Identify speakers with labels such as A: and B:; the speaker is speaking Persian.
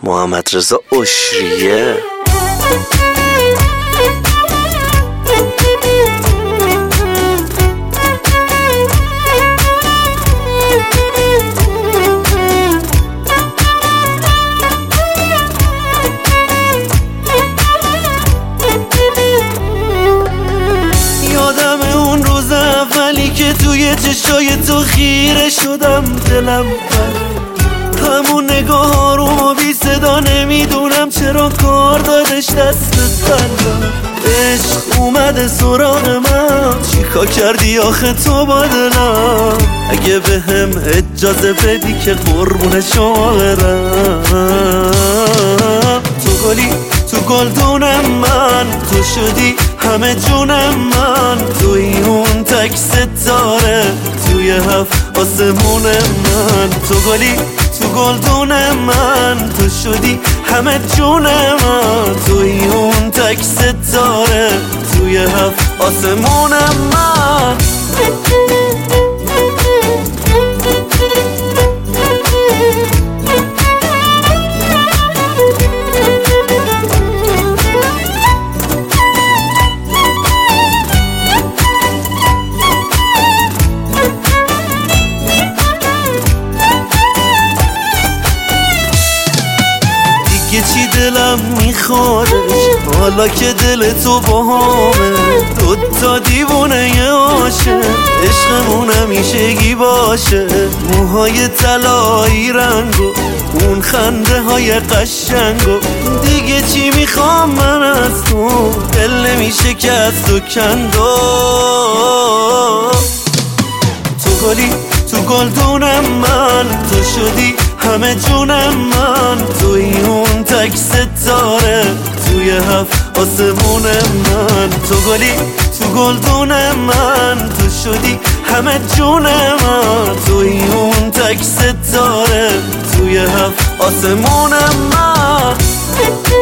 A: محمد رضا عشریه.
B: یادم اون روز اولی که توی چشای تو خیره شدم، دلم همون نگاه آروم و بی صدا، نمیدونم چرا کار دادش دستت بندم. عشق اومده سراغ من، چیکار کردی آخه تو با دلم؟ اگه به هم اجازه بدی که قربون شما برم. تو گلی تو گلدونم من، تو شدی همه جونم من، توی اون تک ستاره توی هفت آسمون من. تو گلی تو گلدون من، تو شدی همه جون من، توی اون تک ستاره توی هفت آسمون من. چی دلم میخوادش حالا که دل تو با همه، دوتا دیوونه عاشق، عشقمون همیشگی باشه. موهای طلایی رنگو اون خنده های قشنگو، دیگه چی میخوام من از تو؟ دل نمیشه که از تو کندو. تو گلی تو گلدونم من، تو شدی همه جونم من، توی اون تک ستاره توی هفت آسمون من. تو گلی تو گلدون من، تو شدی همه جون من، توی اون تک ستاره توی هفت آسمون من.